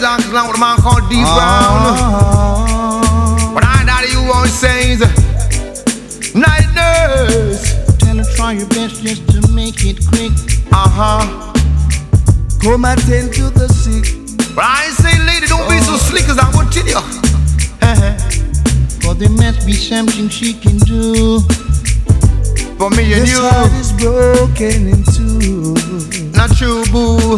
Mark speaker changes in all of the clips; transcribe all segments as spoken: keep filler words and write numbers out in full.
Speaker 1: James Arks along with a man called D Brown. But I doubt you always says, night nurse.
Speaker 2: Tell her try your best just to make it quick.
Speaker 1: Uh-huh.
Speaker 2: Come attend to the sick.
Speaker 1: But I ain't say, lady, don't be so slick as I would tell you.
Speaker 2: For there must be something she can do.
Speaker 1: For me and
Speaker 2: this
Speaker 1: you.
Speaker 2: This heart is broken in two.
Speaker 1: Not true, boo.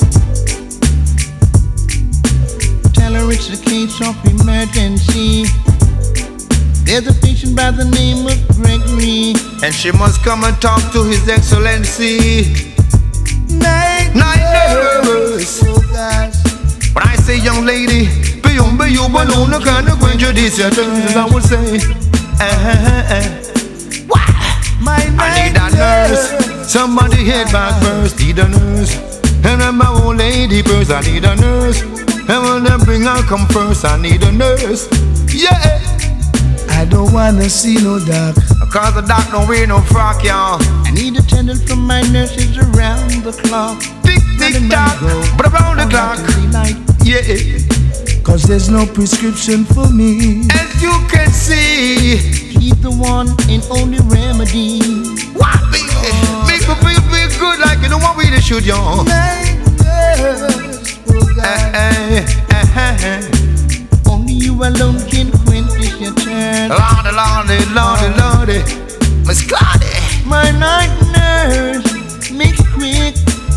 Speaker 2: Tell her it's a case of emergency. There's a patient by the name of Gregory,
Speaker 1: and she must come and talk to His Excellency.
Speaker 2: Night,
Speaker 1: Night nurse.
Speaker 2: Oh gosh.
Speaker 1: But I say, young lady, be on, be you alone, the kind of quench your dissertations, as I would say. Uh-huh.
Speaker 2: My
Speaker 1: I need a nurse. Somebody head back first, need a nurse. And I'm my old lady first, I need a nurse. And when they bring her come first, I need a nurse. Yeah.
Speaker 2: I don't wanna see no doc,
Speaker 1: cause the doc don't wear no frock, y'all.
Speaker 2: I need attendance from my nurses around the clock.
Speaker 1: Tick, tick, tock, but around the clock. Yeah.
Speaker 2: Cause there's no prescription for me.
Speaker 1: As you can see,
Speaker 2: he's the one and only remedy.
Speaker 1: What, baby? Oh. Make me feel, feel good like you know what we should, y'all.
Speaker 2: Night nurse, oh God.
Speaker 1: Uh, uh, uh, uh, uh.
Speaker 2: Only you alone can quench this your turn.
Speaker 1: Lordy, lordy, lordy, lordy, Miss Claudia.
Speaker 2: My night nurse, make it quick.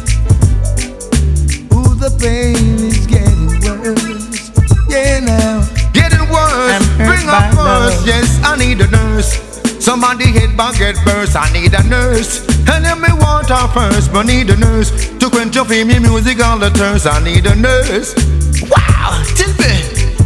Speaker 2: Ooh, the pain is getting worse. Yeah, now
Speaker 1: getting worse. Bring up first. Yes, I need a nurse. Somebody hit back at first. I need a nurse. And then me want her first, but need a nurse to quench your female music all the turns. I need a nurse. Wow, tell me.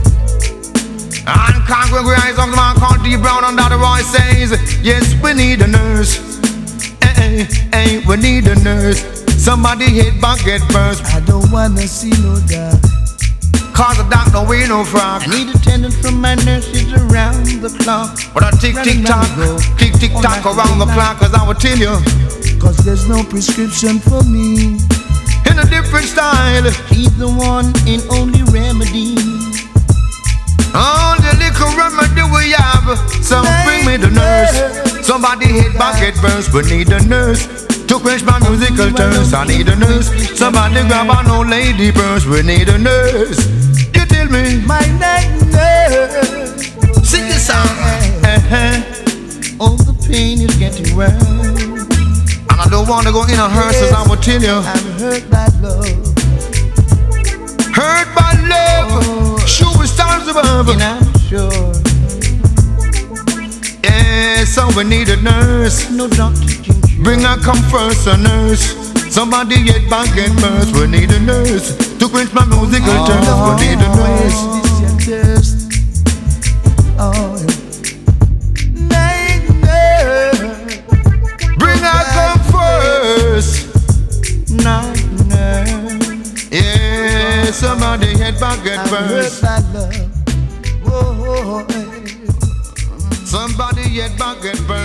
Speaker 1: And Gregory eyes on the man called D Brown under the voice says, yes, we need a nurse. Hey, hey, we need a nurse. Somebody hit back at first.
Speaker 2: I don't wanna see no doc,
Speaker 1: cause the doc don't wear no frock.
Speaker 2: I need attendance from my nurses around the clock.
Speaker 1: But I tick, tick, tock, tick, tick, tock around the clock, cause I will tell you.
Speaker 2: Cause there's no prescription for me.
Speaker 1: In a different style.
Speaker 2: He's the one and only remedy.
Speaker 1: All the little remedy we have. So bring me the nurse. Somebody hit back at first. We need a nurse to quench my musical thirst. I need a nurse. Somebody grab an old lady purse. We need a nurse. You tell me.
Speaker 2: My night nurse.
Speaker 1: Sing the song. Uh-huh.
Speaker 2: All the pain is getting worse.
Speaker 1: And I don't want to go in a hearse, as I will tell you.
Speaker 2: I'm hurt by love.
Speaker 1: Hurt by love. Oh. Sure with stars above.
Speaker 2: And I'm sure.
Speaker 1: Yeah, so we need a nurse.
Speaker 2: No doctor can cure.
Speaker 1: Bring her come first, a nurse. Somebody get back at first. We need a nurse to quench my musical oh, thirst. We need a nurse.
Speaker 2: This your thirst. Oh, night nurse.
Speaker 1: Bring her come first.
Speaker 2: Night nurse.
Speaker 1: Yeah, somebody get back at first.
Speaker 2: Love. Oh,
Speaker 1: somebody get back at first.